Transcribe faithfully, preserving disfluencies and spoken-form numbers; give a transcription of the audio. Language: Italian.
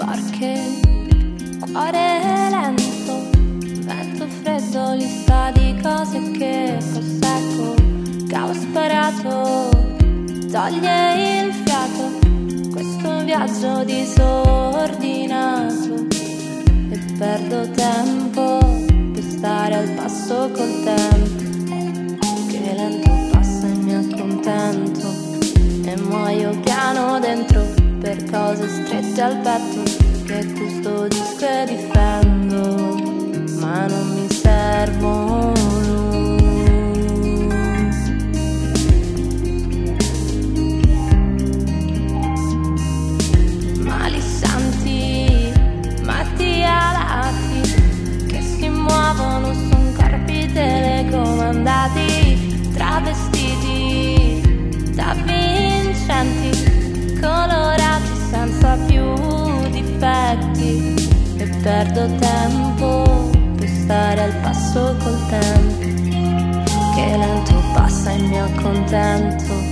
barche, cuore lento, vento freddo, lista di cose che posseggo, cavo sparato, toglie il fiato, questo viaggio disordinato, e perdo tempo per stare al passo col tempo, che lento passa e mi accontento, e muoio piano dentro per cose strette al petto, che custodisco e difendo, ma non mi servono. Ma li senti, matti alati, che si muovono, son corpi telecomandati, travestiti da vincenti, colorati senza più difetti, e perdo tempo per stare al passo col tempo, che lento passa e mi accontento,